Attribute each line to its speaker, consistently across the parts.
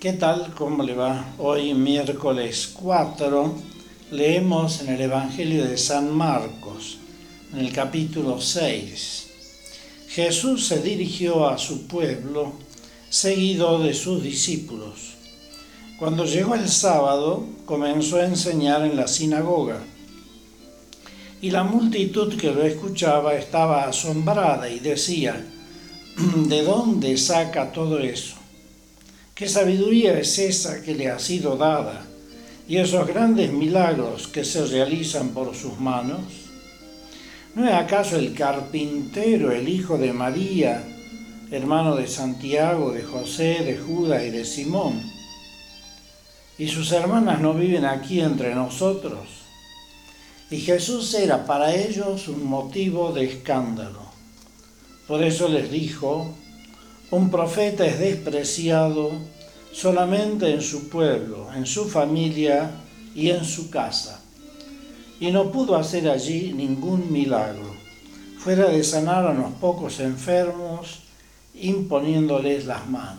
Speaker 1: ¿Qué tal? ¿Cómo le va? Hoy, miércoles 4, leemos en el Evangelio de San Marcos, en el capítulo 6. Jesús se dirigió a su pueblo, seguido de sus discípulos. Cuando llegó el sábado, comenzó a enseñar en la sinagoga. Y la multitud que lo escuchaba estaba asombrada y decía: ¿de dónde saca todo eso? ¿Qué sabiduría es esa que le ha sido dada? ¿Y esos grandes milagros que se realizan por sus manos? ¿No es acaso el carpintero, el hijo de María, hermano de Santiago, de José, de Judas y de Simón? ¿Y sus hermanas no viven aquí entre nosotros? Y Jesús era para ellos un motivo de escándalo. Por eso les dijo: un profeta es despreciado solamente en su pueblo, en su familia y en su casa. Y no pudo hacer allí ningún milagro, fuera de sanar a unos pocos enfermos, imponiéndoles las manos.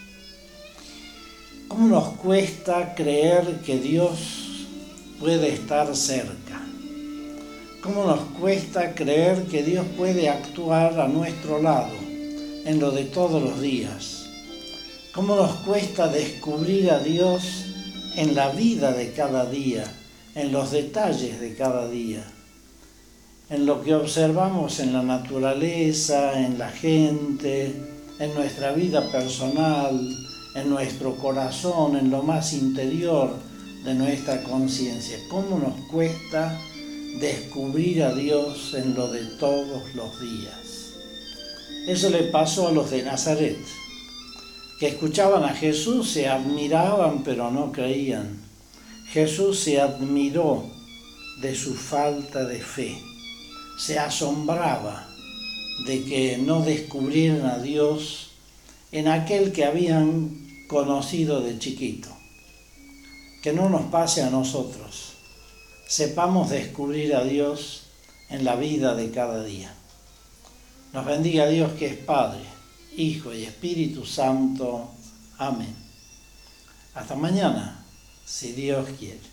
Speaker 1: ¿Cómo nos cuesta creer que Dios puede estar cerca? ¿Cómo nos cuesta creer que Dios puede actuar a nuestro lado en lo de todos los días? ¿Cómo nos cuesta descubrir a Dios en la vida de cada día, en los detalles de cada día, en lo que observamos en la naturaleza, en la gente, en nuestra vida personal, en nuestro corazón, en lo más interior de nuestra conciencia? ¿Cómo nos cuesta descubrir a Dios en lo de todos los días? Eso le pasó a los de Nazaret, que escuchaban a Jesús, se admiraban pero no creían. Jesús se admiró de su falta de fe, se asombraba de que no descubrieran a Dios en aquel que habían conocido de chiquito. Que no nos pase a nosotros, sepamos descubrir a Dios en la vida de cada día. Nos bendiga Dios, que es Padre, Hijo y Espíritu Santo. Amén. Hasta mañana, si Dios quiere.